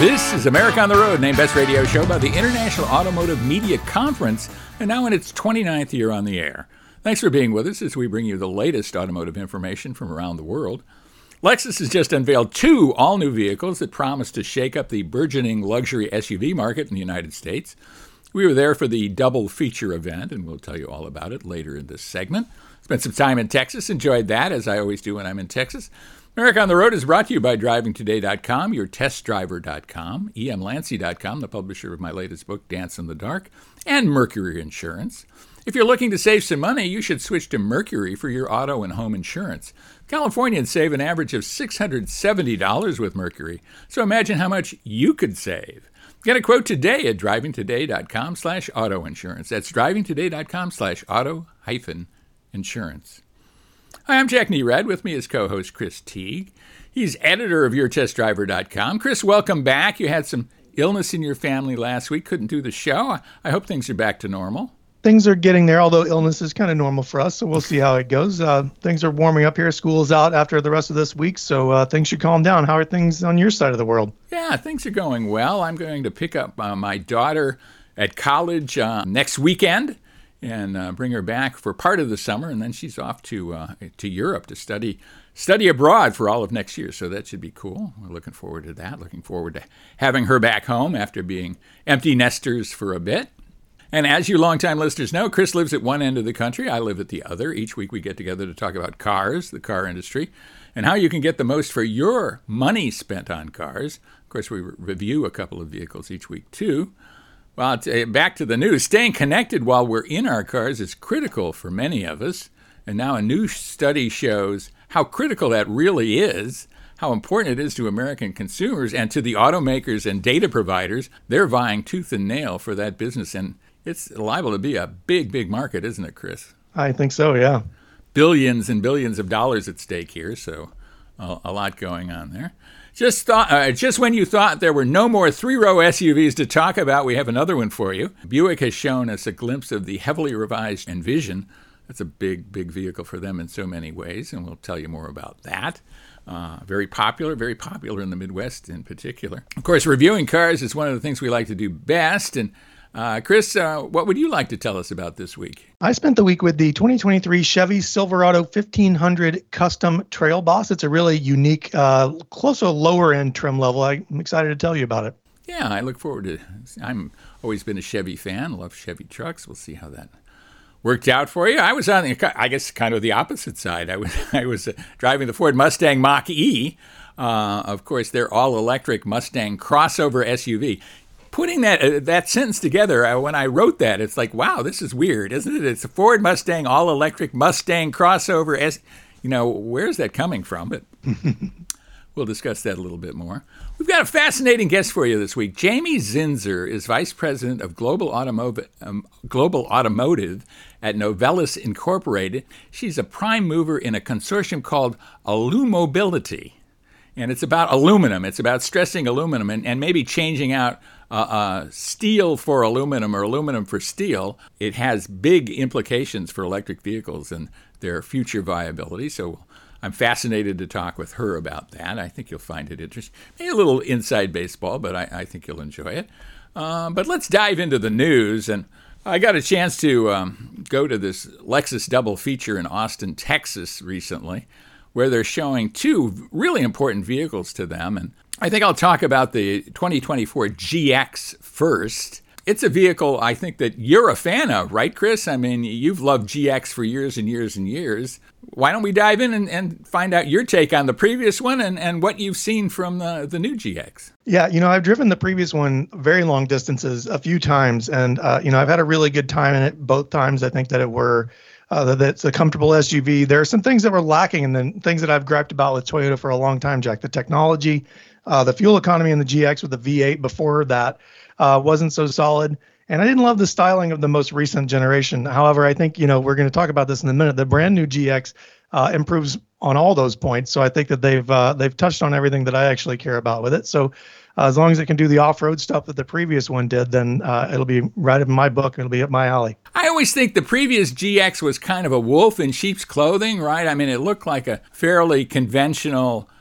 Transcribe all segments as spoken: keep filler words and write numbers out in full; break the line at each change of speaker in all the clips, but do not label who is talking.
This is America on the Road, named Best Radio Show by the International Automotive Media Conference, and now in its twenty-ninth year on the air. Thanks for being with us as we bring you the latest automotive information from around the world. Lexus has just unveiled two all-new vehicles that promise to shake up the burgeoning luxury S U V market in the United States. We were there for the double feature event, and we'll tell you all about it later in this segment. Spent some time in Texas, enjoyed that, as I always do when I'm in Texas. America on the Road is brought to you by driving today dot com, your test driver dot com, E M Lancy dot com, the publisher of my latest book, Dance in the Dark, and Mercury Insurance. If you're looking to save some money, you should switch to Mercury for your auto and home insurance. Californians save an average of six hundred seventy dollars with Mercury, so imagine how much you could save. Get a quote today at driving today dot com slash auto insurance. That's driving today dot com slash auto hyphen insurance. Hi, I'm Jack Nerad. With me is co-host Chris Teague. He's editor of your test driver dot com. Chris, welcome back. You had some illness in your family last week. Couldn't do the show. I hope things are back to normal.
Things are getting there, although illness is kind of normal for us, so we'll see how it goes. Uh, things are warming up here. School's out after the rest of this week, so uh, things should calm down. How are things on your side of the world?
Yeah, things are going well. I'm going to pick up uh, my daughter at college uh, next weekend and uh, bring her back for part of the summer, and then she's off to uh, to Europe to study study abroad for all of next year, so that should be cool. We're looking forward to that, looking forward to having her back home after being empty nesters for a bit. And as you longtime listeners know, Chris lives at one end of the country, I live at the other. Each week we get together to talk about cars, the car industry, and how you can get the most for your money spent on cars. Of course, we re- review a couple of vehicles each week, too. Well, back to the news. Staying connected while we're in our cars is critical for many of us. And now a new study shows how critical that really is, how important it is to American consumers and to the automakers and data providers. They're vying tooth and nail for that business. And it's liable to be a big, big market, isn't it, Chris?
I think so, yeah.
Billions and billions of dollars at stake here, so a, a lot going on there. Just thought, uh, just when you thought there were no more three-row S U Vs to talk about, we have another one for you. Buick has shown us a glimpse of the heavily revised Envision. That's a big, big vehicle for them in so many ways, and we'll tell you more about that. Uh, very popular, very popular in the Midwest in particular. Of course, reviewing cars is one of the things we like to do best, and Uh, Chris, uh, what would you like to tell us about this week?
I spent the week with the twenty twenty-three Chevy Silverado fifteen hundred Custom Trail Boss. It's a really unique, uh, close to a lower-end trim level. I'm excited to tell you about it.
Yeah, I look forward to it. I'm always been a Chevy fan, love Chevy trucks. We'll see how that worked out for you. I was on, the, I guess, kind of the opposite side. I was, I was uh, driving the Ford Mustang Mach-E. Uh, of course, their all-electric Mustang crossover S U V. Putting that uh, that sentence together, uh, when I wrote that, it's like, wow, this is weird, isn't it? It's a Ford Mustang, all-electric Mustang crossover. S- you know, where's that coming from? But we'll discuss that a little bit more. We've got a fascinating guest for you this week. Jamie Zinser is Vice President of Global Automotive, um, Global Automotive at Novelis Incorporated. She's a prime mover in a consortium called Alumobility. And it's about aluminum. It's about stressing aluminum and, and maybe changing out uh, uh, steel for aluminum or aluminum for steel. It has big implications for electric vehicles and their future viability. So I'm fascinated to talk with her about that. I think you'll find it interesting. Maybe a little inside baseball, but I, I think you'll enjoy it. Uh, but let's dive into the news. And I got a chance to um, go to this Lexus double feature in Austin, Texas recently, where they're showing two really important vehicles to them. And I think I'll talk about the twenty twenty-four G X first. It's a vehicle I think that you're a fan of, right, Chris? I mean, you've loved G X for years and years and years. Why don't we dive in and, and find out your take on the previous one and, and what you've seen from the, the new G X?
Yeah, you know, I've driven the previous one very long distances a few times, and, uh, you know, I've had a really good time in it both times. I think that it were Uh, that it's a comfortable S U V. There are some things that were lacking, and then things that I've griped about with Toyota for a long time, Jack. The technology, uh, the fuel economy in the G X with the V eight before that uh, wasn't so solid. And I didn't love the styling of the most recent generation. However, I think, you know, we're going to talk about this in a minute. The brand new G X uh, improves on all those points. So I think that they've uh, they've touched on everything that I actually care about with it. So uh, as long as it can do the off-road stuff that the previous one did, then uh, it'll be right in my book. It'll be up my alley.
I always think the previous G X was kind of a wolf in sheep's clothing, right? I mean, it looked like a fairly conventional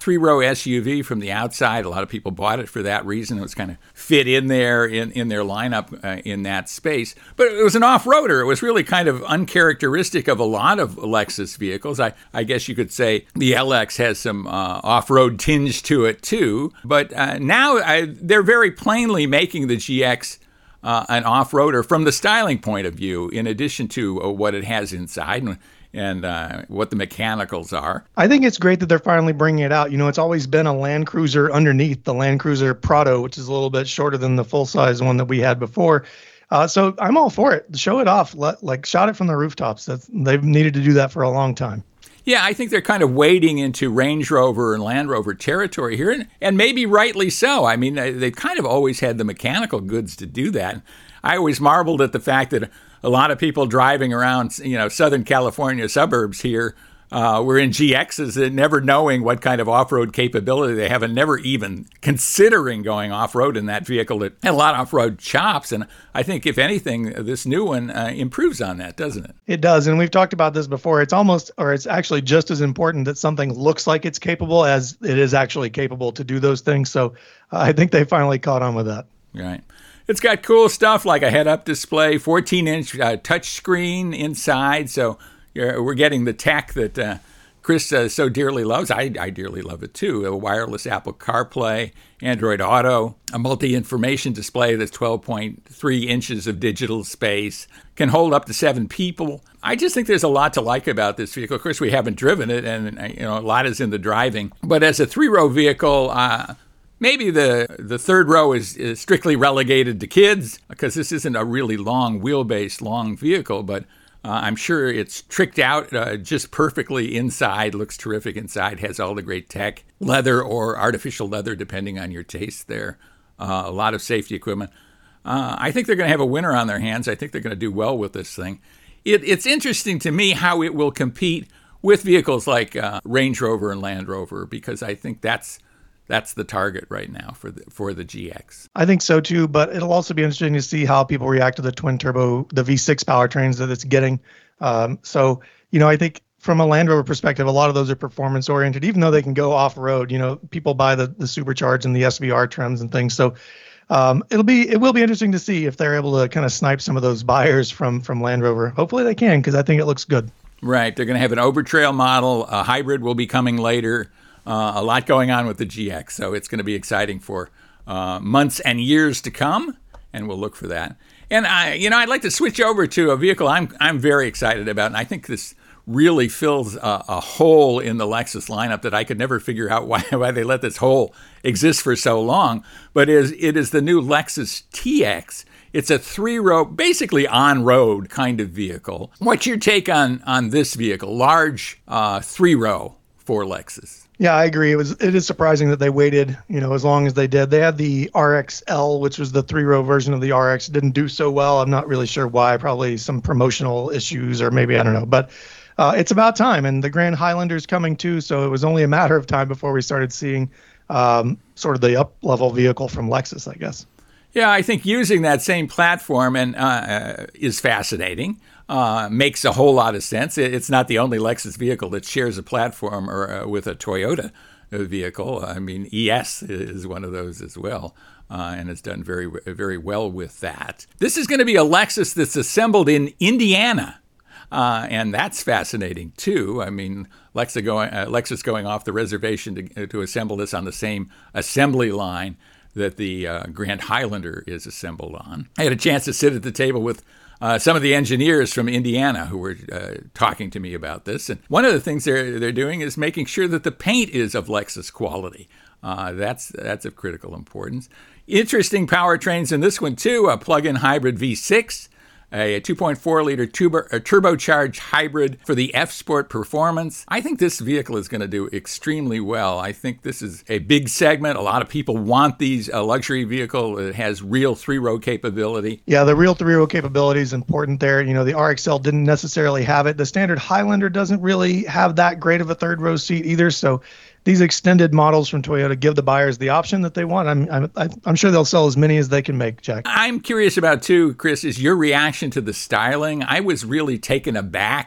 three-row S U V from the outside. A lot of people bought it for that reason. It was kind of fit in there in, in their lineup uh, in that space. But it was an off-roader. It was really kind of uncharacteristic of a lot of Lexus vehicles. I, I guess you could say the L X has some uh, off-road tinge to it too. But uh, now I, they're very plainly making the G X uh, an off-roader from the styling point of view, in addition to uh, what it has inside and, and uh, what the mechanicals are.
I think it's great that they're finally bringing it out. You know, it's always been a Land Cruiser underneath, the Land Cruiser Prado, which is a little bit shorter than the full-size one that we had before. Uh, so I'm all for it. Show it off. Let, like, shout it from the rooftops. That's, they've needed to do that for a long time.
Yeah, I think they're kind of wading into Range Rover and Land Rover territory here, and, and maybe rightly so. I mean, they've kind of always had the mechanical goods to do that. I always marveled at the fact that a lot of people driving around, you know, Southern California suburbs here uh, were in G Xs and never knowing what kind of off-road capability they have and never even considering going off-road in that vehicle that had a lot of off-road chops. And I think, if anything, this new one uh, improves on that, doesn't it?
It does. And we've talked about this before. It's almost, or it's actually just as important that something looks like it's capable as it is actually capable to do those things. So uh, I think they finally caught on with that.
Right. It's got cool stuff like a head-up display, fourteen-inch uh, touchscreen inside, so you're, we're getting the tech that uh, Chris uh, so dearly loves. I, I dearly love it, too. A wireless Apple CarPlay, Android Auto, a multi-information display that's twelve point three inches of digital space, can hold up to seven people. I just think there's a lot to like about this vehicle. Of course, we haven't driven it, and you know a lot is in the driving. But as a three-row vehicle, uh, maybe the the third row is, is strictly relegated to kids, because this isn't a really long wheelbase, long vehicle, but uh, I'm sure it's tricked out uh, just perfectly inside, looks terrific inside, has all the great tech, leather or artificial leather, depending on your taste there, uh, a lot of safety equipment. Uh, I think they're going to have a winner on their hands. I think they're going to do well with this thing. It, it's interesting to me how it will compete with vehicles like uh, Range Rover and Land Rover, because I think that's That's the target right now for the for the G X.
I think so too, but it'll also be interesting to see how people react to the twin turbo, the V six powertrains that it's getting. Um, so, you know, I think from a Land Rover perspective, a lot of those are performance oriented, even though they can go off road. You know, people buy the the supercharged and the S V R trims and things. So um, it'll be it will be interesting to see if they're able to kind of snipe some of those buyers from from Land Rover. Hopefully they can, because I think it looks good.
Right. They're going to have an Overtrail model. A hybrid will be coming later. Uh, a lot going on with the G X, so it's going to be exciting for uh, months and years to come, and we'll look for that. And I, you know, I'd like to switch over to a vehicle I'm I'm very excited about, and I think this really fills a, a hole in the Lexus lineup that I could never figure out why why they let this hole exist for so long. But is it is the new Lexus T X. It's a three-row, basically on-road kind of vehicle. What's your take on on this vehicle? Large uh, three-row for Lexus.
Yeah, I agree. It was it is surprising that they waited, you know, as long as they did. They had the R X L, which was the three-row version of the R X. It didn't do so well. I'm not really sure why. Probably some promotional issues, or maybe I don't know. But uh, it's about time, and the Grand Highlander's coming too. So it was only a matter of time before we started seeing um, sort of the up-level vehicle from Lexus, I guess.
Yeah, I think using that same platform and uh, is fascinating. Uh, makes a whole lot of sense. It, it's not the only Lexus vehicle that shares a platform or uh, with a Toyota vehicle. I mean, E S is one of those as well, uh, and has done very, very well with that. This is going to be a Lexus that's assembled in Indiana, uh, and that's fascinating too. I mean, Lexus going, uh, Lexus going off the reservation to, to assemble this on the same assembly line that the uh, Grand Highlander is assembled on. I had a chance to sit at the table with Uh, some of the engineers from Indiana who were uh, talking to me about this. And one of the things they're they're doing is making sure that the paint is of Lexus quality. Uh, that's that's of critical importance. Interesting powertrains in this one, too. A plug-in hybrid V six, a two point four liter turbo, a turbocharged hybrid for the F-Sport performance. I think this vehicle is going to do extremely well. I think this is a big segment. A lot of people want these a luxury vehicle that has real three-row capability.
Yeah, the real three-row capability is important there. You know, the R X L didn't necessarily have it. The standard Highlander doesn't really have that great of a third-row seat either. So these extended models from Toyota give the buyers the option that they want. I'm I'm I'm sure they'll sell as many as they can make, Jack.
I'm curious about, too, Chris, is your reaction to the styling. I was really taken aback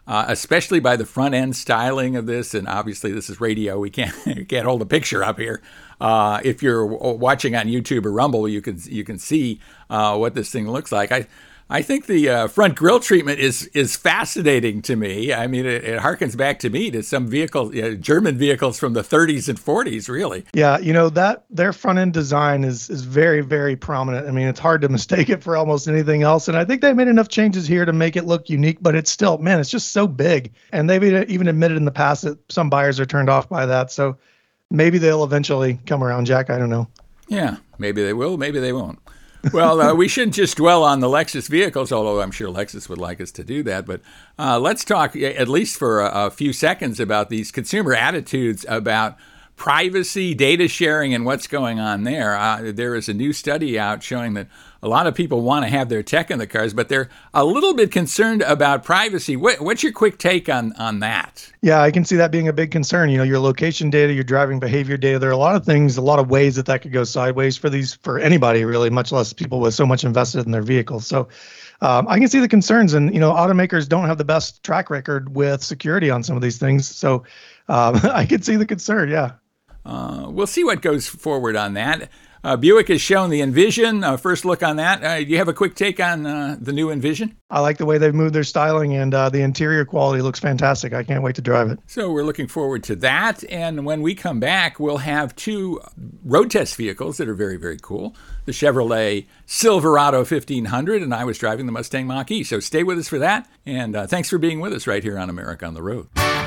uh, especially by the front end styling of this. And obviously, this is radio; we can't we can't hold a picture up here. Uh, if you're watching on YouTube or Rumble, you can you can see uh, what this thing looks like. I I think the uh, front grille treatment is is fascinating to me. I mean, it, it harkens back to me to some vehicle, you know, German vehicles from the thirties and forties, really.
Yeah, you know, that their front end design is is very, very prominent. I mean, it's hard to mistake it for almost anything else. And I think they made enough changes here to make it look unique, but it's still, man, it's just so big. And they've even admitted in the past that some buyers are turned off by that. So maybe they'll eventually come around, Jack. I don't know.
Yeah, maybe they will, maybe they won't. Well, uh, we shouldn't just dwell on the Lexus vehicles, although I'm sure Lexus would like us to do that. But uh, let's talk, at least for a, a few seconds, about these consumer attitudes about privacy, data sharing, and what's going on there. Uh, there is a new study out showing that a lot of people want to have their tech in the cars, but they're a little bit concerned about privacy. What, what's your quick take on, on that?
Yeah, I can see that being a big concern. You know, your location data, your driving behavior data, there are a lot of things, a lot of ways that that could go sideways for these, for anybody really, much less people with so much invested in their vehicles. So um, I can see the concerns, and, you know, automakers don't have the best track record with security on some of these things. So um, I can see the concern, yeah.
Uh, we'll see what goes forward on that. Uh, Buick has shown the Envision. Uh, first look on that. Uh, do you have a quick take on uh, the new Envision?
I like the way they've moved their styling, and uh, the interior quality looks fantastic. I can't wait to drive it.
So we're looking forward to that. And when we come back, we'll have two road test vehicles that are very, very cool. The Chevrolet Silverado fifteen hundred, and I was driving the Mustang Mach-E. So stay with us for that. And uh, thanks for being with us right here on America on the Road.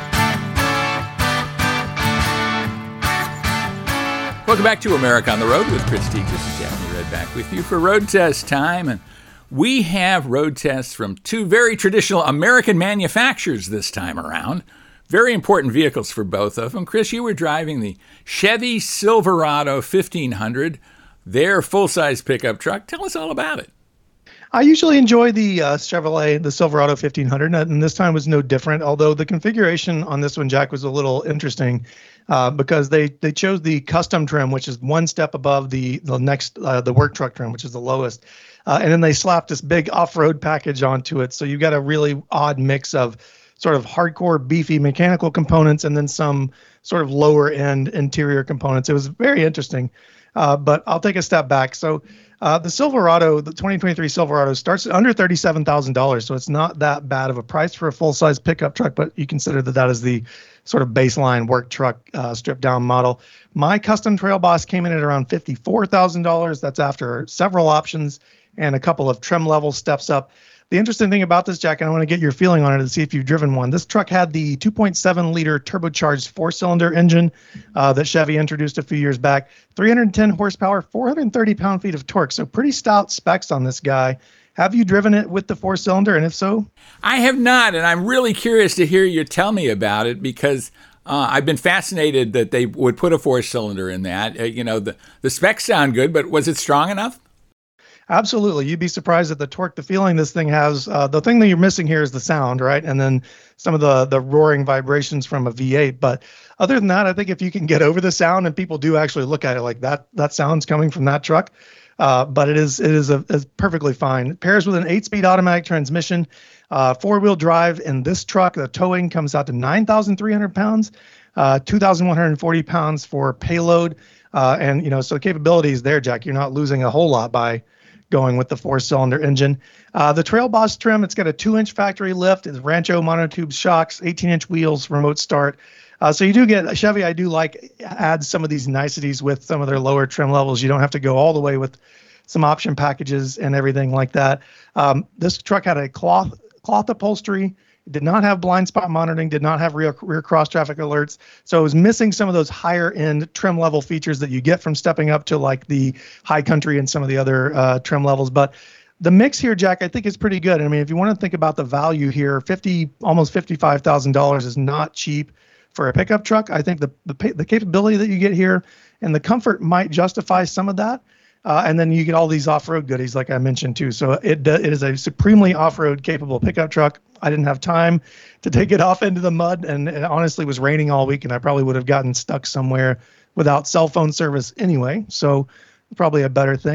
Welcome back to America on the Road with Chris Teague. This is Daphne Red back with you for road test time. And we have road tests from two very traditional American manufacturers this time around. Very important vehicles for both of them. Chris, you were driving the Chevy Silverado fifteen hundred, their full-size pickup truck. Tell us all about it.
I usually enjoy the uh, Chevrolet, the Silverado fifteen hundred, and this time was no different, although the configuration on this one, Jack, was a little interesting. Uh, because they they chose the custom trim, which is one step above the the next uh, the work truck trim, which is the lowest, uh, and then they slapped this big off-road package onto it. So you've got a really odd mix of sort of hardcore beefy mechanical components and then some sort of lower end interior components. It was very interesting, uh, but I'll take a step back. So uh, the Silverado, the twenty twenty-three Silverado, starts at under thirty-seven thousand dollars, so it's not that bad of a price for a full-size pickup truck, but you consider that that is the sort of baseline work truck uh, stripped down model. My custom Trail Boss came in at around fifty-four thousand dollars. That's after several options and a couple of trim level steps up. The interesting thing about this, Jack, and I want to get your feeling on it to see if you've driven one. This truck had the two point seven liter turbocharged four-cylinder engine uh, that Chevy introduced a few years back. three hundred ten horsepower, four hundred thirty pound-feet of torque. So pretty stout specs on this guy. Have you driven it with the four-cylinder, and if so?
I have not, and I'm really curious to hear you tell me about it because uh, I've been fascinated that they would put a four-cylinder in that. Uh, you know, the, the specs sound good, but was it strong enough?
Absolutely. You'd be surprised at the torque, the feeling this thing has. Uh, the thing that you're missing here is the sound, right? And then some of the the roaring vibrations from a V eight. But other than that, I think if you can get over the sound, and people do actually look at it like that, that sound's coming from that truck. Uh, but it is it is a is perfectly fine. It pairs with an eight-speed automatic transmission, uh, four-wheel drive. In this truck, the towing comes out to nine thousand three hundred pounds, uh, two thousand one hundred forty pounds for payload. Uh, and, you know, so the capability is there, Jack. You're not losing a whole lot by going with the four-cylinder engine. Uh, the Trail Boss trim, it's got a two-inch factory lift. It's Rancho monotube shocks, eighteen-inch wheels, remote start. Uh, so you do get, Chevy, I do like, adds some of these niceties with some of their lower trim levels. You don't have to go all the way with some option packages and everything like that. Um, this truck had a cloth cloth upholstery. It did not have blind spot monitoring, did not have rear, rear cross traffic alerts. So it was missing some of those higher end trim level features that you get from stepping up to like the High Country and some of the other uh, trim levels. But the mix here, Jack, I think is pretty good. I mean, if you want to think about the value here, fifty, almost fifty-five thousand dollars is not cheap for a pickup truck. I think the, the the capability that you get here and the comfort might justify some of that. Uh, and then you get all these off-road goodies, like I mentioned, too. So it it is a supremely off-road capable pickup truck. I didn't have time to take it off into the mud, and it honestly was raining all week, and I probably would have gotten stuck somewhere without cell phone service anyway. So probably a better thing.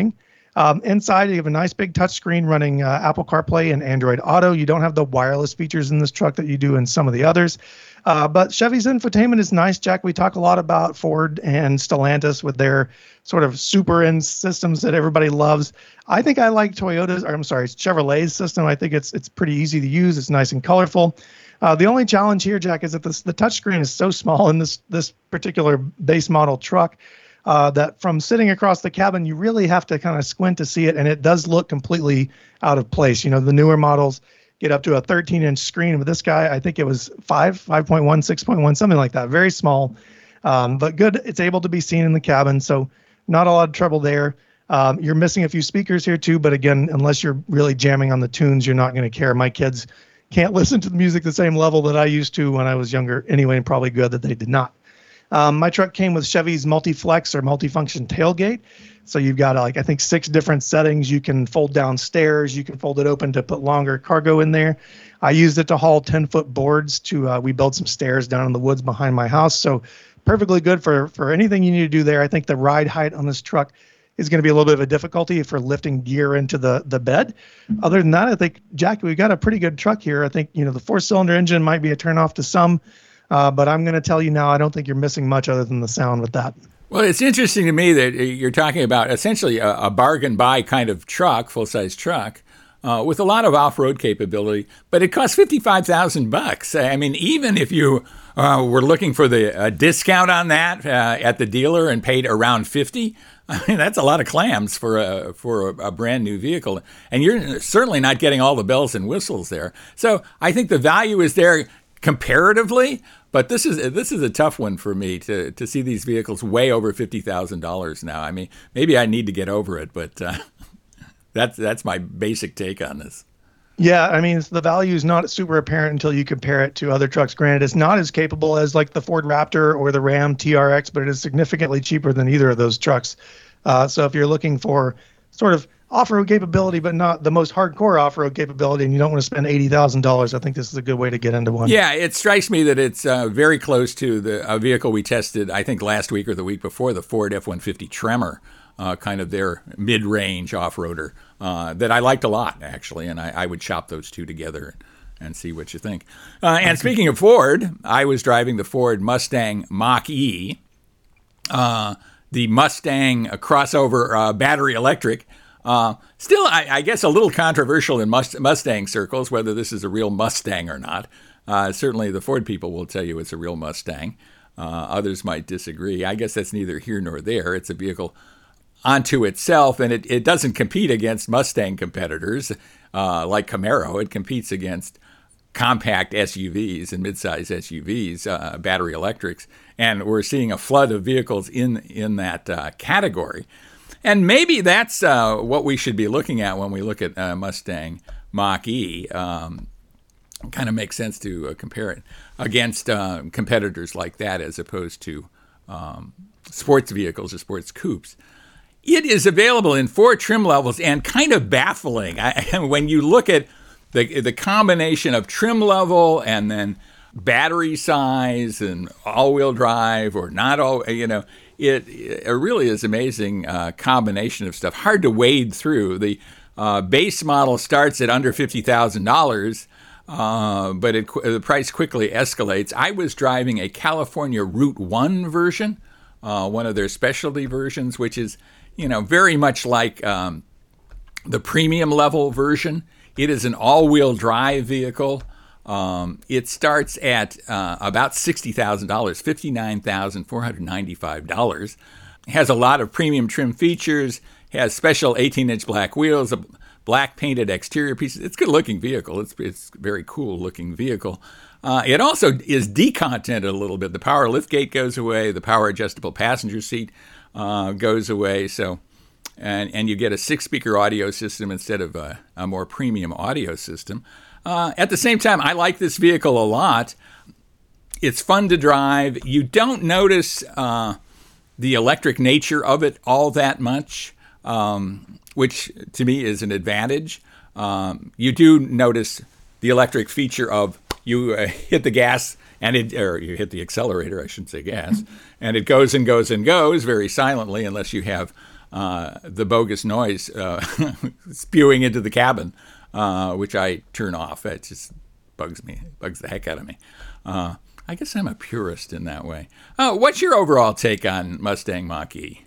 Um, inside, you have a nice big touchscreen running uh, Apple CarPlay and Android Auto. You don't have the wireless features in this truck that you do in some of the others. Uh, but Chevy's infotainment is nice, Jack. We talk a lot about Ford and Stellantis with their sort of super end systems that everybody loves. I think I like Toyota's, or I'm sorry, Chevrolet's system. I think it's it's pretty easy to use. It's nice and colorful. Uh, the only challenge here, Jack, is that this, the touchscreen is so small in this this particular base model truck uh, that from sitting across the cabin, you really have to kind of squint to see it, and it does look completely out of place. You know, the newer models get up to a thirteen inch screen. With this guy, I think it was five, five point one, six point one, something like that. Very small, um, but good. It's able to be seen in the cabin, so not a lot of trouble there. Um, you're missing a few speakers here too, but again, unless you're really jamming on the tunes, you're not going to care. My kids can't listen to the music the same level that I used to when I was younger anyway, and probably good that they did not. Um, my truck came with Chevy's multi-flex or multifunction tailgate. So you've got like, I think six different settings. You can fold down stairs. You can fold it open to put longer cargo in there. I used it to haul ten foot boards to, uh, we built some stairs down in the woods behind my house. So perfectly good for, for anything you need to do there. I think the ride height on this truck is going to be a little bit of a difficulty for lifting gear into the, the bed. Other than that, I think, Jack, we've got a pretty good truck here. I think, you know, the four cylinder engine might be a turnoff to some, uh, but I'm going to tell you now, I don't think you're missing much other than the sound with that.
Well, it's interesting to me that you're talking about essentially a, a bargain buy kind of truck, full-size truck, uh, with a lot of off-road capability, but it costs fifty-five thousand bucks. I mean, even if you uh, were looking for the uh, discount on that uh, at the dealer and paid around fifty, I mean, that's a lot of clams for a for a, a brand new vehicle, and you're certainly not getting all the bells and whistles there. So I think the value is there comparatively. But this is this is a tough one for me to, to see these vehicles way over fifty thousand dollars now. I mean, maybe I need to get over it, but uh, that's that's my basic take on this.
Yeah, I mean, the value is not super apparent until you compare it to other trucks. Granted, it's not as capable as like the Ford Raptor or the Ram T R X, but it is significantly cheaper than either of those trucks. Uh, so if you're looking for sort of off-road capability, but not the most hardcore off-road capability, and you don't want to spend eighty thousand dollars, I think this is a good way to get into one.
Yeah, it strikes me that it's uh, very close to the a vehicle we tested, I think, last week or the week before, the Ford F one fifty Tremor, uh, kind of their mid-range off-roader uh, that I liked a lot, actually, and I, I would shop those two together and see what you think. Uh, and speaking of Ford, I was driving the Ford Mustang Mach-E, uh, the Mustang crossover uh, battery electric. Uh, still, I, I guess a little controversial in Must- Mustang circles, whether this is a real Mustang or not. Uh, certainly the Ford people will tell you it's a real Mustang. Uh, others might disagree. I guess that's neither here nor there. It's a vehicle unto itself, and it, it doesn't compete against Mustang competitors uh, like Camaro. It competes against compact S U Vs and midsize S U Vs, uh, battery electrics, and we're seeing a flood of vehicles in, in that uh, category. And maybe that's uh, what we should be looking at when we look at uh, Mustang Mach-E. Um, kind of makes sense to uh, compare it against uh, competitors like that as opposed to um, sports vehicles or sports coupes. It is available in four trim levels and kind of baffling. I, when you look at the, the combination of trim level and then battery size and all-wheel drive or not all, you know, It, it really is amazing uh, combination of stuff. Hard to wade through. The uh, base model starts at under fifty thousand dollars, uh, but it, the price quickly escalates. I was driving a California Route One version, uh, one of their specialty versions, which is, you know, very much like um, the premium level version. It is an all-wheel drive vehicle. Um, it starts at uh, about sixty thousand dollars, fifty-nine thousand four hundred ninety-five dollars. It has a lot of premium trim features, has special eighteen inch black wheels, a black painted exterior pieces. It's a good-looking vehicle. It's it's a very cool-looking vehicle. Uh, it also is decontented a little bit. The power liftgate goes away. The power adjustable passenger seat uh, goes away. So, and, and you get a six-speaker audio system instead of a, a more premium audio system. Uh, at the same time, I like this vehicle a lot. It's fun to drive. You don't notice uh, the electric nature of it all that much, um, which to me is an advantage. Um, you do notice the electric feature of you uh, hit the gas and it, or you hit the accelerator, I shouldn't say gas, and it goes and goes and goes very silently unless you have uh, the bogus noise uh, spewing into the cabin, uh, which I turn off. It just bugs me, bugs the heck out of me. Uh, I guess I'm a purist in that way. Uh, what's your overall take on Mustang Mach-E?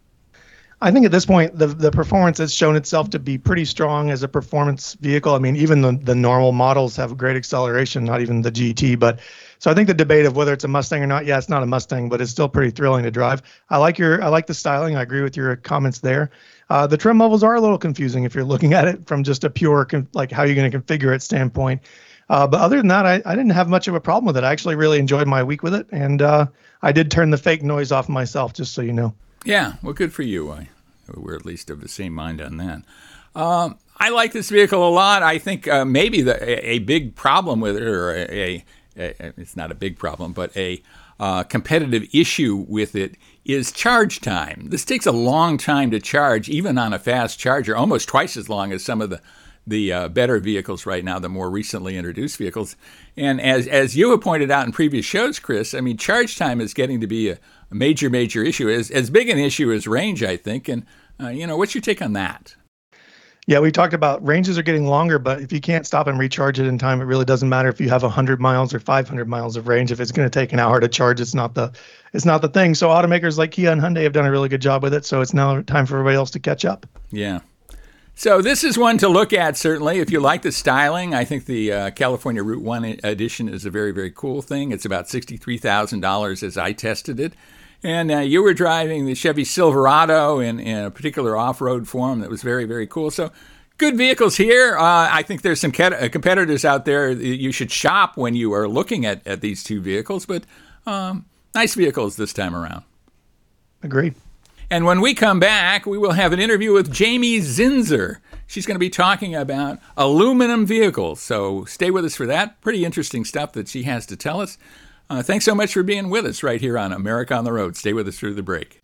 I think at this point, the the performance has shown itself to be pretty strong as a performance vehicle. I mean, even the, the normal models have great acceleration, not even the G T. But so I think the debate of whether it's a Mustang or not, yeah, it's not a Mustang, but it's still pretty thrilling to drive. I like your I like the styling. I agree with your comments there. Uh, the trim levels are a little confusing if you're looking at it from just a pure, like how you're going to configure it standpoint. Uh, but other than that, I, I didn't have much of a problem with it. I actually really enjoyed my week with it. And uh, I did turn the fake noise off myself, just so you know.
Yeah, well, good for you. I, we're at least of the same mind on that. Um, I like this vehicle a lot. I think uh, maybe the, a, a big problem with it, or a, a, a it's not a big problem, but a uh, competitive issue with it is charge time. This takes a long time to charge, even on a fast charger, almost twice as long as some of the the uh, better vehicles right now, the more recently introduced vehicles. And as as you have pointed out in previous shows, Chris, I mean, charge time is getting to be a, a major, major issue, as, as big an issue as range, I think. And, uh, you know, what's your take on that?
Yeah, we talked about ranges are getting longer, but if you can't stop and recharge it in time, it really doesn't matter if you have one hundred miles or five hundred miles of range. If it's going to take an hour to charge, it's not the it's not the thing. So automakers like Kia and Hyundai have done a really good job with it. So it's now time for everybody else to catch up.
Yeah. So this is one to look at, certainly. If you like the styling, I think the uh, California Route one edition is a very, very cool thing. It's about sixty-three thousand dollars as I tested it. And uh, you were driving the Chevy Silverado in, in a particular off-road form that was very, very cool. So good vehicles here. Uh, I think there's some cat- competitors out there you should shop when you are looking at, at these two vehicles. But um, nice vehicles this time around.
Agreed.
And when we come back, we will have an interview with Jamie Zinser. She's going to be talking about aluminum vehicles. So stay with us for that. Pretty interesting stuff that she has to tell us. Uh, thanks so much for being with us right here on America on the Road. Stay with us through the break.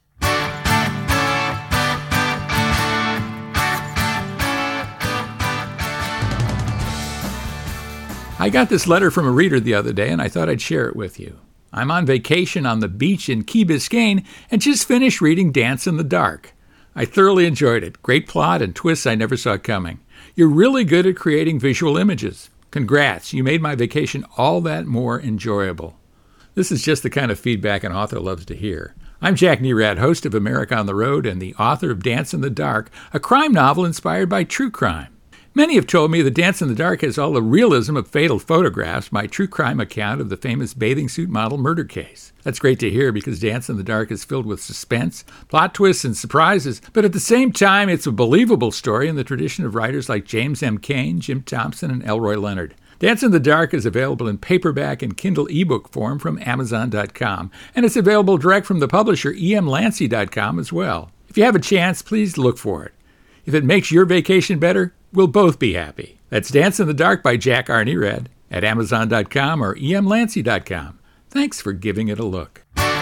I got this letter from a reader the other day, and I thought I'd share it with you. I'm on vacation on the beach in Key Biscayne and just finished reading Dance in the Dark. I thoroughly enjoyed it. Great plot and twists I never saw coming. You're really good at creating visual images. Congrats, you made my vacation all that more enjoyable. This is just the kind of feedback an author loves to hear. I'm Jack Nerad, host of America on the Road and the author of Dance in the Dark, a crime novel inspired by true crime. Many have told me that Dance in the Dark has all the realism of Fatal Photographs, my true crime account of the famous bathing suit model murder case. That's great to hear because Dance in the Dark is filled with suspense, plot twists, and surprises, but at the same time, it's a believable story in the tradition of writers like James M. Cain, Jim Thompson, and Elroy Leonard. Dance in the Dark is available in paperback and Kindle ebook form from Amazon dot com, and it's available direct from the publisher E M Lancy dot com as well. If you have a chance, please look for it. If it makes your vacation better, we'll both be happy. That's Dance in the Dark by Jack R. Nerad at Amazon dot com or E M Lancy dot com. Thanks for giving it a look.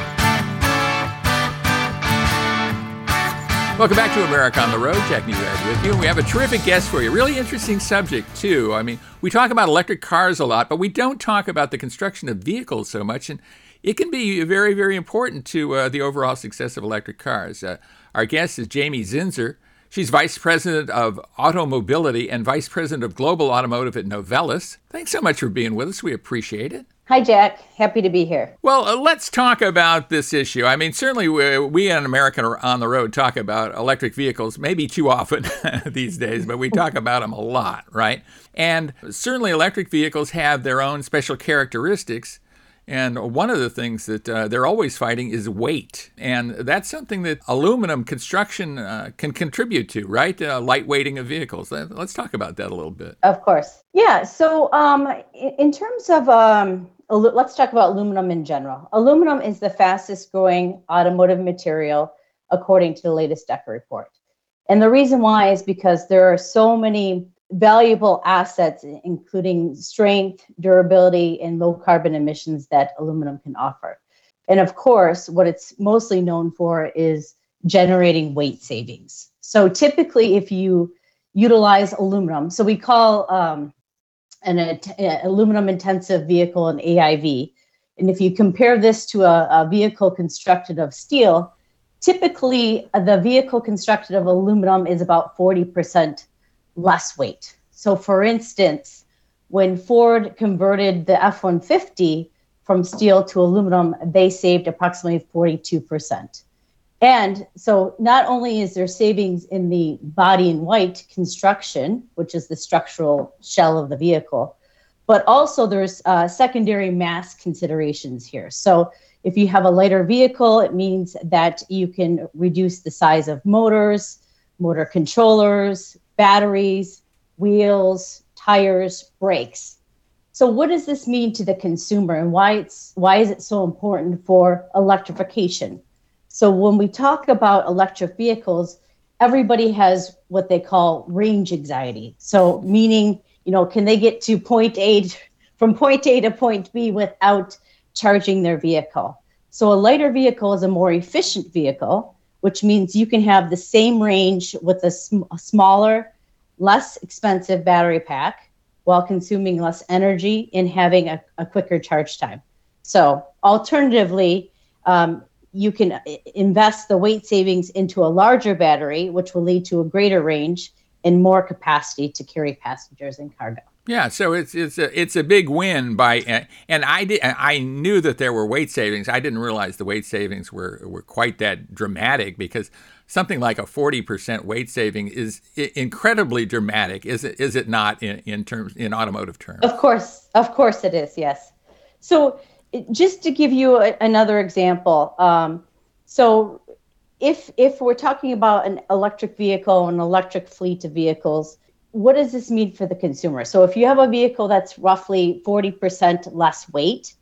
Welcome back to America on the Road. Jack Nerad with you. We have a terrific guest for you. Really interesting subject, too. I mean, we talk about electric cars a lot, but we don't talk about the construction of vehicles so much, and it can be very, very important to uh, the overall success of electric cars. Uh, our guest is Jamie Zinser. She's Vice President of Automobility and Vice President of Global Automotive at Novelis. Thanks so much for being with us. We appreciate it.
Hi, Jack. Happy to be here.
Well, uh, let's talk about this issue. I mean, certainly we, we in America on the Road talk about electric vehicles, maybe too often these days, but we talk about them a lot, right? And certainly electric vehicles have their own special characteristics. And one of the things that uh, they're always fighting is weight. And that's something that aluminum construction uh, can contribute to, right? Uh, lightweighting of vehicles. Let's talk about that a little bit.
Of course. Yeah. So um, in terms of, um, let's talk about aluminum in general. Aluminum is the fastest growing automotive material, according to the latest D E C A report. And the reason why is because there are so many valuable assets, including strength, durability, and low carbon emissions that aluminum can offer. And of course, what it's mostly known for is generating weight savings. So typically, if you utilize aluminum, so we call um, an a, a aluminum intensive vehicle an A I V. And if you compare this to a, a vehicle constructed of steel, typically the vehicle constructed of aluminum is about forty percent less weight. So for instance, when Ford converted the F one fifty from steel to aluminum, they saved approximately forty-two percent. And so not only is there savings in the body in white construction, which is the structural shell of the vehicle, but also there's uh, secondary mass considerations here. So if you have a lighter vehicle, it means that you can reduce the size of motors, motor controllers, batteries, wheels, tires, brakes. So what does this mean to the consumer, and why it's why is it so important for electrification? So when we talk about electric vehicles, everybody has what they call range anxiety. So meaning, you know, can they get to point A from point A to point B without charging their vehicle? So a lighter vehicle is a more efficient vehicle, which means you can have the same range with a, sm- a smaller, less expensive battery pack while consuming less energy and having a, a quicker charge time. So alternatively, um, you can invest the weight savings into a larger battery, which will lead to a greater range and more capacity to carry passengers and cargo.
Yeah, so it's it's a it's a big win by, and I did I knew that there were weight savings. I didn't realize the weight savings were were quite that dramatic, because something like a forty percent weight saving is incredibly dramatic. Is it is it not in, in terms in automotive terms?
Of course, of course it is. Yes. So just to give you a, another example, um, so if if we're talking about an electric vehicle, an electric fleet of vehicles, what does this mean for the consumer? So if you have a vehicle that's roughly forty percent less weight,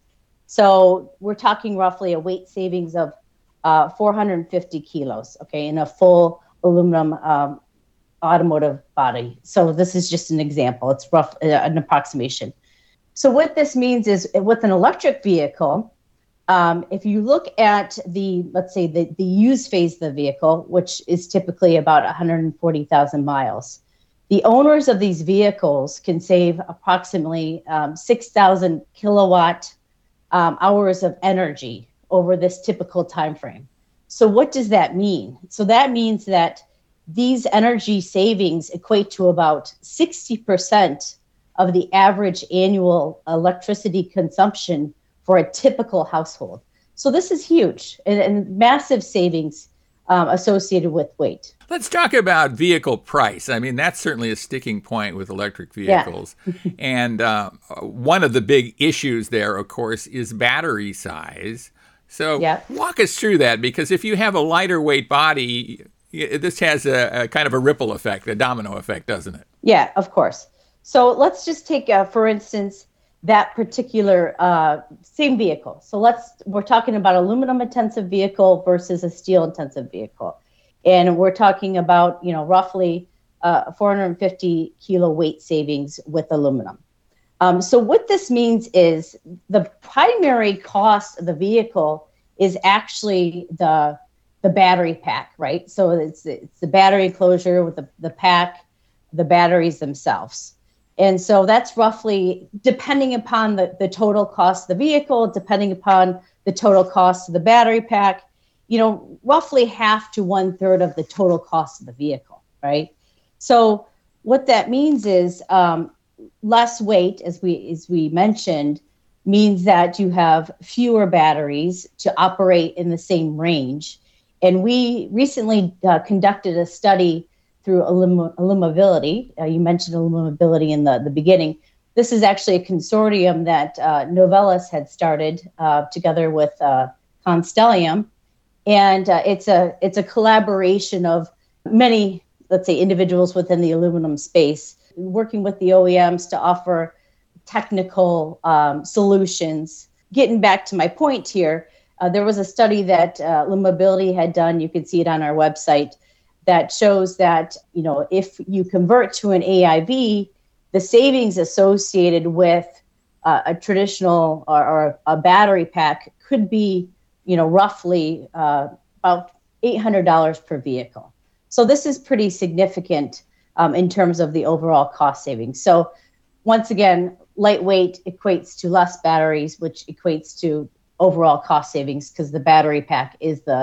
so we're talking roughly a weight savings of uh, four hundred fifty kilos, okay, in a full aluminum um, automotive body. So this is just an example. It's rough, uh, an approximation. So what this means is with an electric vehicle, um, if you look at the, let's say the, the use phase of the vehicle, which is typically about one hundred forty thousand miles, the owners of these vehicles can save approximately um, six thousand kilowatt um, hours of energy over this typical time frame. So what does that mean? So that means that these energy savings equate to about sixty percent of the average annual electricity consumption for a typical household. So this is huge and, and massive savings um, associated with weight.
Let's talk about vehicle price. I mean, that's certainly a sticking point with electric vehicles. Yeah. And uh, one of the big issues there, of course, is battery size. So yeah. walk us through that, because if you have a lighter weight body, this has a, a kind of a ripple effect, a domino effect, doesn't it?
Yeah, of course. So let's just take, uh, for instance, that particular uh, same vehicle. So let's we're talking about aluminum intensive vehicle versus a steel intensive vehicle. And we're talking about, you know, roughly uh, four hundred fifty kilo weight savings with aluminum. Um, so what this means is the primary cost of the vehicle is actually the the battery pack, right? So it's it's the battery enclosure with the, the pack, the batteries themselves. And so that's roughly, depending upon the, the total cost of the vehicle, depending upon the total cost of the battery pack, you know, roughly half to one third of the total cost of the vehicle, right? So what that means is um, less weight, as we as we mentioned, means that you have fewer batteries to operate in the same range. And we recently uh, conducted a study through Illum- Illumability. Uh, you mentioned Illumability in the, the beginning. This is actually a consortium that uh, Novellus had started uh, together with uh, Constellium. And uh, it's a it's a collaboration of many, let's say, individuals within the aluminum space, working with the O E Ms to offer technical um, solutions. Getting back to my point here, uh, there was a study that uh, Illumability had done. You can see it on our website, that shows that, you know, if you convert to an A I V, the savings associated with uh, a traditional or, or a battery pack could be, you know, roughly uh, about eight hundred dollars per vehicle. So this is pretty significant um, in terms of the overall cost savings. So once again, lightweight equates to less batteries, which equates to overall cost savings, because the battery pack is the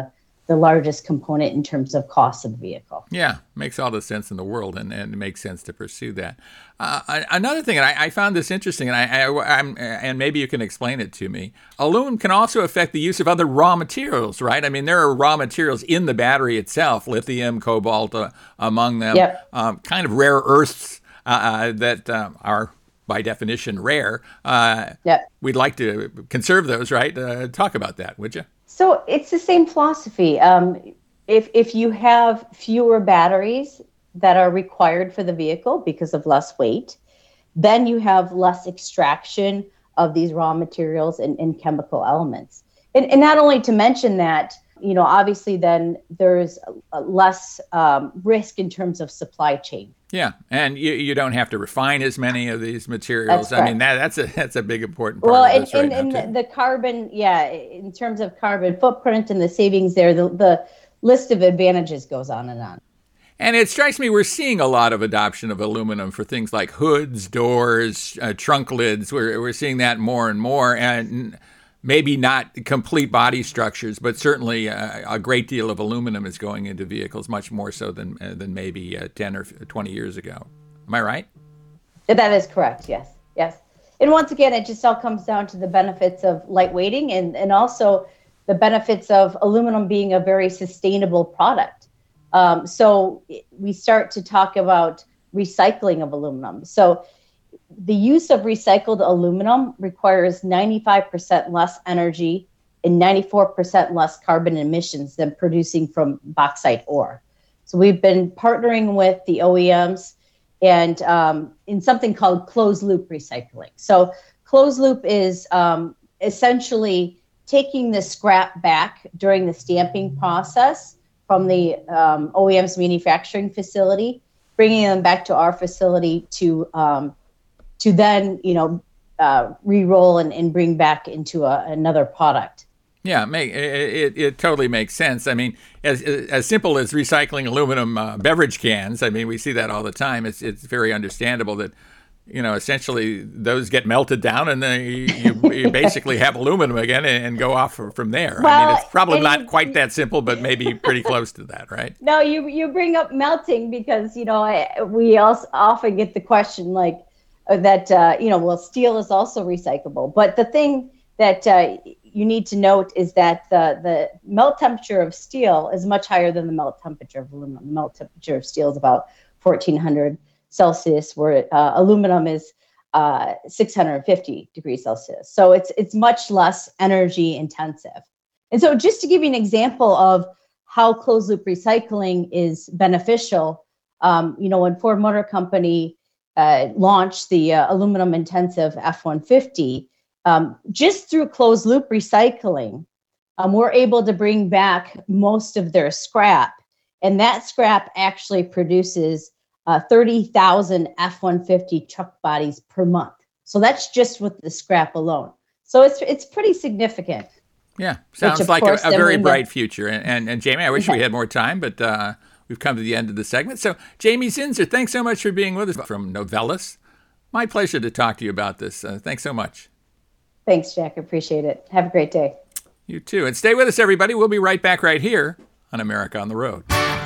the largest component in terms of cost of the vehicle.
Yeah, makes all the sense in the world, and, and it makes sense to pursue that. Uh, another thing, and I, I found this interesting, and I, I, I'm, and maybe you can explain it to me. Aluminum can also affect the use of other raw materials, right? I mean, there are raw materials in the battery itself, lithium, cobalt, uh, among them,
yep.
um, kind of rare earths uh, uh, that uh, are, by definition, rare. Uh,
yep.
We'd like to conserve those, right? Uh, talk about that, would you?
So it's the same philosophy. Um, if if you have fewer batteries that are required for the vehicle because of less weight, then you have less extraction of these raw materials and, and chemical elements. And, and not only to mention that, you know, obviously then there's a, a less um, risk in terms of supply chain.
Yeah, and you, you don't have to refine as many of these materials.
That's
I mean, that, that's a that's a big important part
well,
of this
and,
right
and,
now,
and the carbon, yeah, in terms of carbon footprint and the savings there, the, the list of advantages goes on and on.
And it strikes me we're seeing a lot of adoption of aluminum for things like hoods, doors, uh, trunk lids. We're we're seeing that more and more, and maybe not complete body structures, but certainly a, a great deal of aluminum is going into vehicles, much more so than uh, than maybe uh, ten or twenty years ago. Am I right?
That is correct. Yes, yes. And once again, it just all comes down to the benefits of lightweighting and and also the benefits of aluminum being a very sustainable product. Um, so we start to talk about recycling of aluminum. So the use of recycled aluminum requires ninety-five percent less energy and ninety-four percent less carbon emissions than producing from bauxite ore. So we've been partnering with the O E Ms and um, in something called closed loop recycling. So closed loop is um, essentially taking the scrap back during the stamping process from the um, O E M's manufacturing facility, bringing them back to our facility to um, to then, you know, uh, re-roll and, and bring back into a, another product.
Yeah, make, it, it totally makes sense. I mean, as as simple as recycling aluminum uh, beverage cans, I mean, we see that all the time. It's it's very understandable that, you know, essentially those get melted down and then you, you, you basically have aluminum again and, and go off from, from there.
Well,
I mean, it's probably not
you,
quite that simple, but maybe pretty close to that, right?
No, you you bring up melting because, you know, I, we also often get the question like that, uh, you know, well, steel is also recyclable. But the thing that uh, you need to note is that the, the melt temperature of steel is much higher than the melt temperature of aluminum. The melt temperature of steel is about fourteen hundred Celsius, where uh, aluminum is uh, six hundred fifty degrees Celsius. So it's it's much less energy intensive. And so just to give you an example of how closed loop recycling is beneficial, um, you know, when Ford Motor Company uh, launched the uh, aluminum intensive F one fifty, um, just through closed loop recycling, um, we're able to bring back most of their scrap. And that scrap actually produces Uh, thirty thousand F one fifty truck bodies per month. So that's just with the scrap alone. So it's it's pretty significant.
Yeah, sounds like a, a very bright future. And, and, and Jamie, I wish we had more time, but uh, we've come to the end of the segment. So Jamie Zinsser, thanks so much for being with us from Novelis. My pleasure to talk to you about this. Uh, thanks so much.
Thanks, Jack. Appreciate it. Have a great day.
You too. And stay with us, everybody. We'll be right back right here on America on the Road.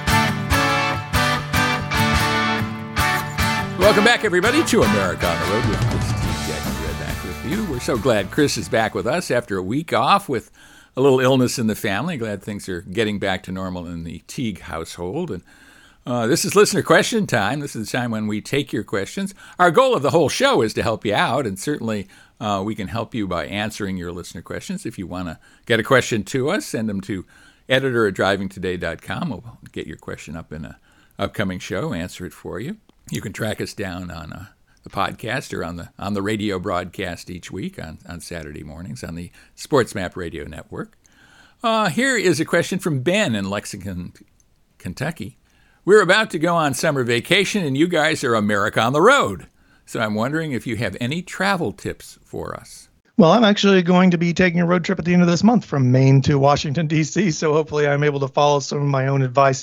Welcome back, everybody, to America on the Road with Chris Teague. Jackie Red back with you. We're so glad Chris is back with us after a week off with a little illness in the family. Glad things are getting back to normal in the Teague household. And uh, this is listener question time. This is the time when we take your questions. Our goal of the whole show is to help you out, and certainly uh, we can help you by answering your listener questions. If you want to get a question to us, send them to editor at driving today dot com. We'll get your question up in an upcoming show, answer it for you. You can track us down on uh, the podcast or on the on the radio broadcast each week on, on Saturday mornings on the SportsMap Radio Network. Uh, here is a question from Ben in Lexington, Kentucky. We're about to go on summer vacation, and you guys are America on the Road. So I'm wondering if you have any travel tips for us.
Well, I'm actually going to be taking a road trip at the end of this month from Maine to Washington, D C, so hopefully I'm able to follow some of my own advice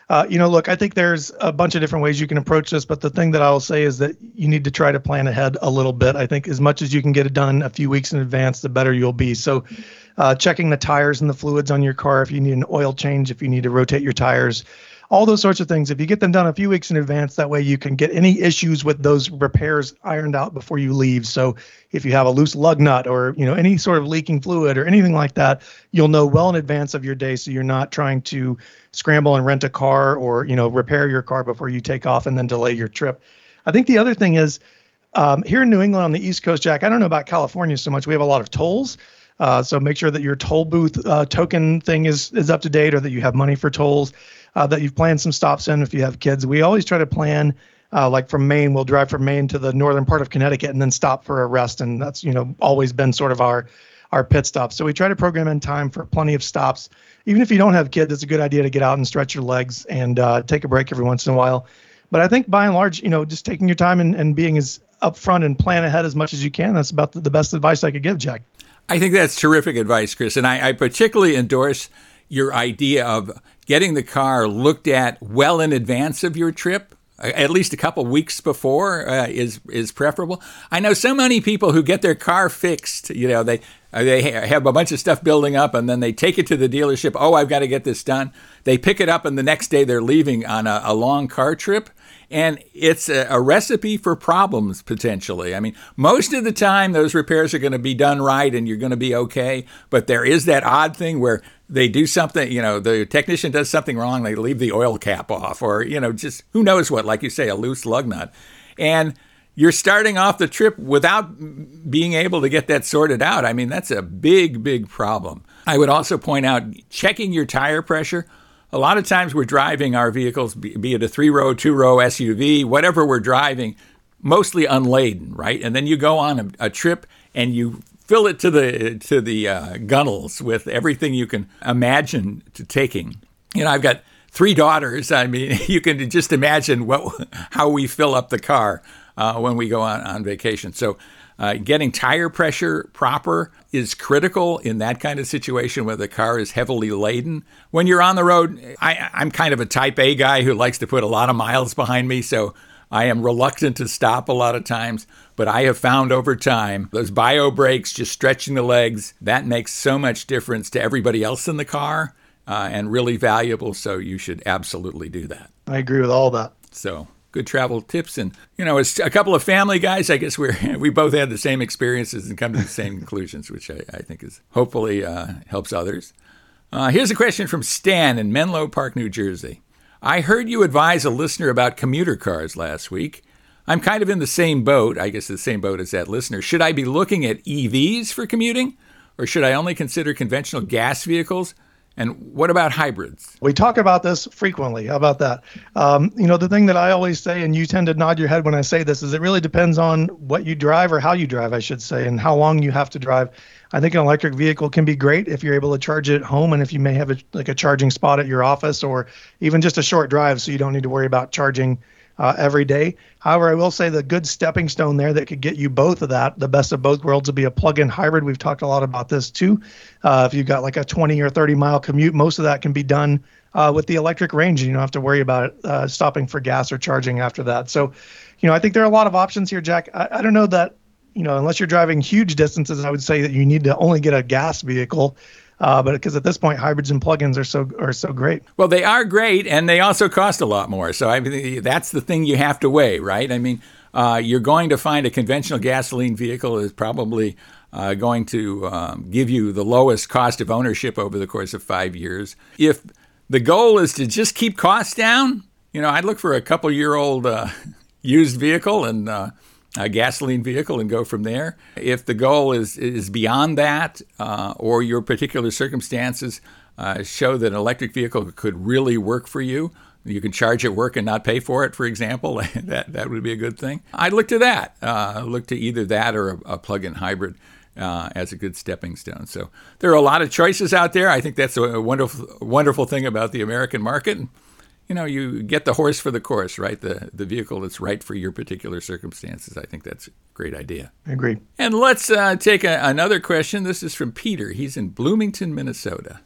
Uh, you know, look, I think there's a bunch of different ways you can approach this, but the thing that I will say is that you need to try to plan ahead a little bit. I think as much as you can get it done a few weeks in advance, the better you'll be. So uh, checking the tires and the fluids on your car, if you need an oil change, if you need to rotate your tires, all those sorts of things. If you get them done a few weeks in advance, that way you can get any issues with those repairs ironed out before you leave. So if you have a loose lug nut or, you know, any sort of leaking fluid or anything like that, you'll know well in advance of your day. So you're not trying to scramble and rent a car or, you know, repair your car before you take off and then delay your trip. I think the other thing is um, here in New England on the East Coast, Jack, I don't know about California so much. We have a lot of tolls. Uh, so make sure that your toll booth uh, token thing is, is up to date, or that you have money for tolls, uh, that you've planned some stops in if you have kids. We always try to plan, uh, like from Maine, we'll drive from Maine to the northern part of Connecticut and then stop for a rest. And that's, you know, always been sort of our, our pit stop. So we try to program in time for plenty of stops. Even if you don't have kids, it's a good idea to get out and stretch your legs and uh, take a break every once in a while. But I think by and large, you know, just taking your time and, and being as upfront and plan ahead as much as you can, that's about the, the best advice I could give, Jack.
I think that's terrific advice, Chris. And I, I particularly endorse your idea of getting the car looked at well in advance of your trip. At least a couple weeks before uh, is is preferable. I know so many people who get their car fixed. You know, they they have a bunch of stuff building up, and then they take it to the dealership. Oh, I've got to get this done. They pick it up, and the next day they're leaving on a, a long car trip. And it's a, a recipe for problems, potentially. I mean, most of the time, those repairs are going to be done right and you're going to be okay. But there is that odd thing where they do something, you know, the technician does something wrong, they leave the oil cap off, or, you know, just who knows what, like you say, a loose lug nut. And you're starting off the trip without being able to get that sorted out. I mean, that's a big, big problem. I would also point out checking your tire pressure. A lot of times we're driving our vehicles, be it a three-row, two-row S U V, whatever we're driving, mostly unladen, right? And then you go on a, a trip and you fill it to the to the uh, gunnels with everything you can imagine to taking. You know, I've got three daughters. I mean, you can just imagine what how we fill up the car uh, when we go on, on vacation. So uh, getting tire pressure proper is critical in that kind of situation where the car is heavily laden. When you're on the road, I, I'm kind of a type A guy who likes to put a lot of miles behind me, so I am reluctant to stop a lot of times. But I have found over time, those bio brakes, just stretching the legs, that makes so much difference to everybody else in the car uh, and really valuable, so you should absolutely do that.
I agree with all that.
So good travel tips. And, you know, as a couple of family guys, I guess we're, we both had the same experiences and come to the same conclusions, which I, I think is hopefully uh, helps others. Uh, here's a question from Stan in Menlo Park, New Jersey. I heard you advise a listener about commuter cars last week. I'm kind of in the same boat, I guess the same boat as that listener. Should I be looking at E Vs for commuting, or should I only consider conventional gas vehicles? And what about hybrids?
We talk about this frequently. How about that? Um, you know, the thing that I always say, and you tend to nod your head when I say this, is it really depends on what you drive, or how you drive, I should say, and how long you have to drive. I think an electric vehicle can be great if you're able to charge it at home, and if you may have a, like a charging spot at your office, or even just a short drive so you don't need to worry about charging uh, every day. However, I will say the good stepping stone there that could get you both of that, the best of both worlds, would be a plug-in hybrid. We've talked a lot about this too. Uh, if you've got like a twenty or thirty mile commute, most of that can be done uh, with the electric range, and you don't have to worry about it uh, stopping for gas or charging after that. So, you know, I think there are a lot of options here, Jack. I, I don't know that, you know, unless you're driving huge distances, I would say that you need to only get a gas vehicle. Uh, but because at this point, hybrids and plugins are so are so great.
Well, they are great, and they also cost a lot more. So I mean, that's the thing you have to weigh, right? I mean, uh, you're going to find a conventional gasoline vehicle is probably uh, going to um, give you the lowest cost of ownership over the course of five years. If the goal is to just keep costs down, you know, I'd look for a couple-year-old uh, used vehicle and uh, a gasoline vehicle and go from there. If the goal is is beyond that, uh, or your particular circumstances uh, show that an electric vehicle could really work for you, you can charge at work and not pay for it, for example, that that would be a good thing. I'd look to that. Uh, look to either that or a, a plug-in hybrid uh, as a good stepping stone. So there are a lot of choices out there. I think that's a wonderful, wonderful thing about the American market. You know, you get the horse for the course, right? The the vehicle that's right for your particular circumstances. I think that's a great idea.
I agree.
And let's uh, take a, another question. This is from Peter. He's in Bloomington, Minnesota.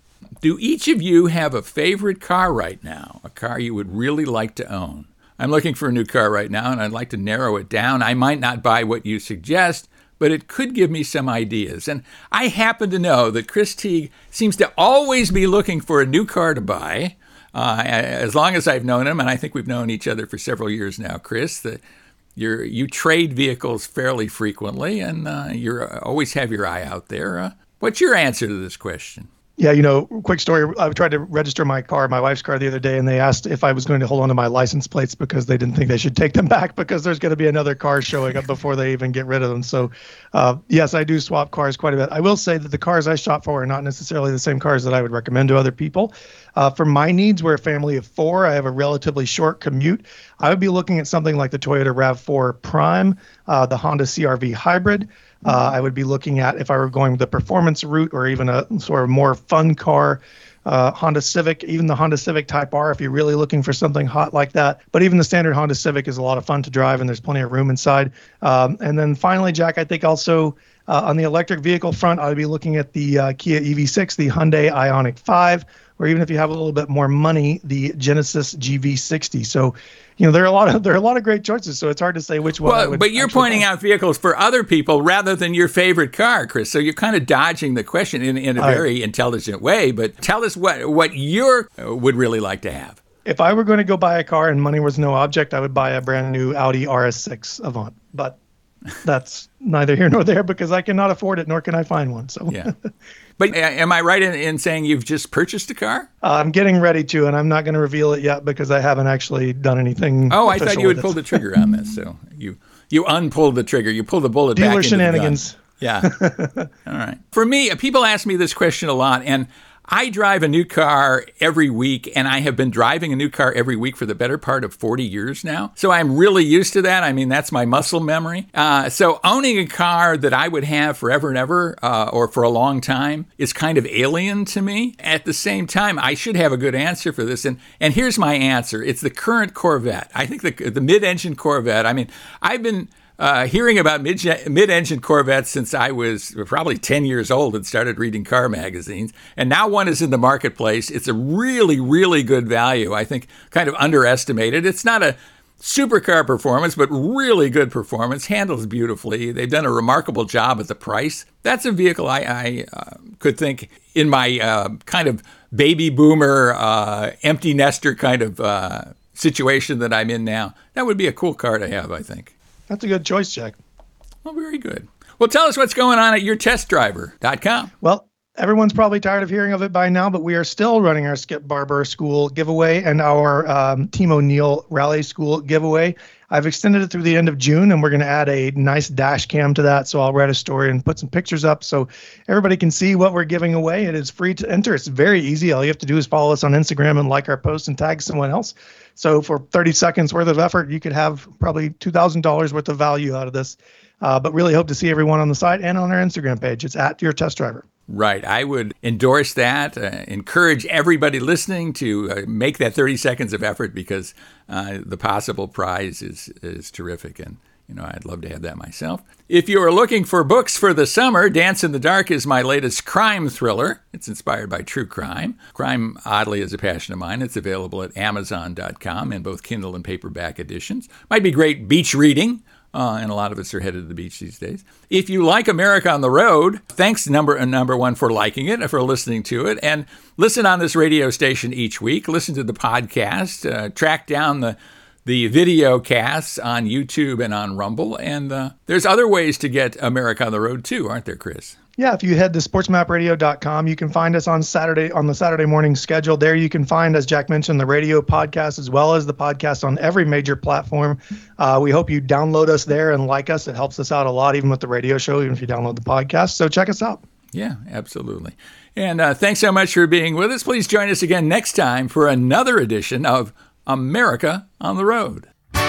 Do each of you have a favorite car right now, a car you would really like to own? I'm looking for a new car right now, and I'd like to narrow it down. I might not buy what you suggest, but it could give me some ideas. And I happen to know that Chris Teague seems to always be looking for a new car to buy. Uh, as long as I've known him, and I think we've known each other for several years now, Chris, the, you're, you trade vehicles fairly frequently, and uh, you always have your eye out there. Uh, what's your answer to this question?
Yeah, you know, quick story. I tried to register my car, my wife's car, the other day, and they asked if I was going to hold on to my license plates because they didn't think they should take them back because there's going to be another car showing up before they even get rid of them. So, uh, yes, I do swap cars quite a bit. I will say that the cars I shop for are not necessarily the same cars that I would recommend to other people. Uh, for my needs, we're a family of four. I have a relatively short commute. I would be looking at something like the Toyota RAV four Prime, uh, the Honda C R V Hybrid. Uh, I would be looking at, if I were going the performance route or even a sort of more fun car, uh, Honda Civic, even the Honda Civic Type R, if you're really looking for something hot like that. But even the standard Honda Civic is a lot of fun to drive, and there's plenty of room inside. Um, and then finally, Jack, I think also uh, on the electric vehicle front, I would be looking at the uh, Kia E V six, the Hyundai Ioniq five, or even if you have a little bit more money, the Genesis G V sixty. So, you know, there are a lot of there are a lot of great choices. So it's hard to say which one.
Well,
I would
but you're pointing buy. out vehicles for other people rather than your favorite car, Chris. So you're kind of dodging the question in, in a very I, intelligent way. But tell us what what you uh, would really like to have.
If I were going to go buy a car and money was no object, I would buy a brand new Audi R S six Avant. But that's neither here nor there because I cannot afford it, nor can I find one. So
yeah. But am I right in, in saying you've just purchased a car?
Uh, I'm getting ready to, and I'm not going to reveal it yet because I haven't actually done anything.
Oh, I thought you had pulled the trigger on this. So you you unpulled the trigger. You pulled the bullet
Dealer
back into
shenanigans.
the gun. Yeah. All right. For me, people ask me this question a lot, and I drive a new car every week, and I have been driving a new car every week for the better part of forty years now. So I'm really used to that. I mean, that's my muscle memory. Uh, so owning a car that I would have forever and ever uh, or for a long time is kind of alien to me. At the same time, I should have a good answer for this. And, and here's my answer. It's the current Corvette. I think the, the mid-engine Corvette, I mean, I've been... Uh, hearing about mid- mid-engine Corvettes since I was probably ten years old and started reading car magazines. And now one is in the marketplace. It's a really, really good value. I think kind of underestimated. It's not a supercar performance, but really good performance. Handles beautifully. They've done a remarkable job at the price. That's a vehicle I, I uh, could think in my uh, kind of baby boomer, uh, empty nester kind of uh, situation that I'm in now. That would be a cool car to have, I think.
That's a good choice, Jack.
Well, very good. Well, tell us what's going on at your test driver dot com.
Well, everyone's probably tired of hearing of it by now, but we are still running our Skip Barber School giveaway and our um, Team O'Neill Rally School giveaway. I've extended it through the end of June, and we're going to add a nice dash cam to that. So I'll write a story and put some pictures up so everybody can see what we're giving away. It is free to enter. It's very easy. All you have to do is follow us on Instagram and like our post and tag someone else. So for thirty seconds worth of effort, you could have probably two thousand dollars worth of value out of this. Uh, but really hope to see everyone on the site and on our Instagram page. It's at Your Test Driver.
Right. I would endorse that, uh, encourage everybody listening to uh, make that thirty seconds of effort because uh, the possible prize is, is terrific. And, you know, I'd love to have that myself. If you are looking for books for the summer, Dance in the Dark is my latest crime thriller. It's inspired by true crime. Crime, oddly, is a passion of mine. It's available at amazon dot com in both Kindle and paperback editions. Might be great beach reading. Uh, and a lot of us are headed to the beach these days. If you like America on the Road, thanks number uh, number one for liking it, for listening to it, and listen on this radio station each week. Listen to the podcast, uh, track down the the video casts on YouTube and on Rumble, and uh, there's other ways to get America on the Road too, aren't there, Chris?
Yeah, if you head to sports map radio dot com, you can find us on Saturday on the Saturday morning schedule. There you can find, as Jack mentioned, the radio podcast as well as the podcast on every major platform. Uh, we hope you download us there and like us. It helps us out a lot, even with the radio show, even if you download the podcast. So check us out.
Yeah, absolutely. And uh, thanks so much for being with us. Please join us again next time for another edition of America on the Road.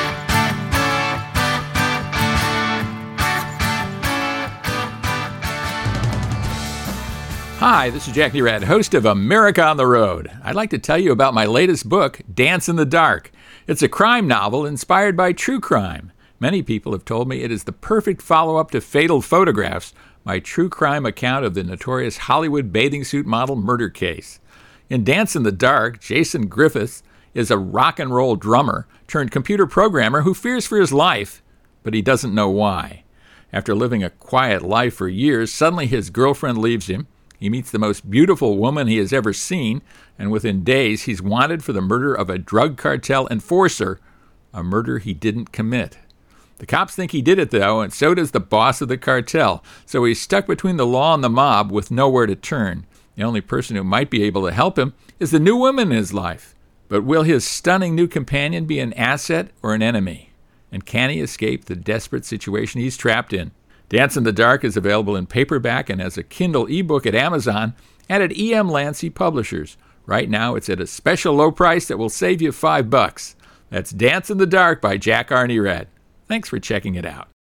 Hi, this is Jack Nerad, host of America on the Road. I'd like to tell you about my latest book, Dance in the Dark. It's a crime novel inspired by true crime. Many people have told me it is the perfect follow-up to Fatal Photographs, my true crime account of the notorious Hollywood bathing suit model murder case. In Dance in the Dark, Jason Griffiths is a rock and roll drummer turned computer programmer who fears for his life, but he doesn't know why. After living a quiet life for years, suddenly his girlfriend leaves him. He meets the most beautiful woman he has ever seen, and within days he's wanted for the murder of a drug cartel enforcer, a murder he didn't commit. The cops think he did it, though, and so does the boss of the cartel, so he's stuck between the law and the mob with nowhere to turn. The only person who might be able to help him is the new woman in his life. But will his stunning new companion be an asset or an enemy? And can he escape the desperate situation he's trapped in? Dance in the Dark is available in paperback and as a Kindle ebook at Amazon and at E M Lancy Publishers. Right now, it's at a special low price that will save you five bucks. That's Dance in the Dark by Jack Arney Red. Thanks for checking it out.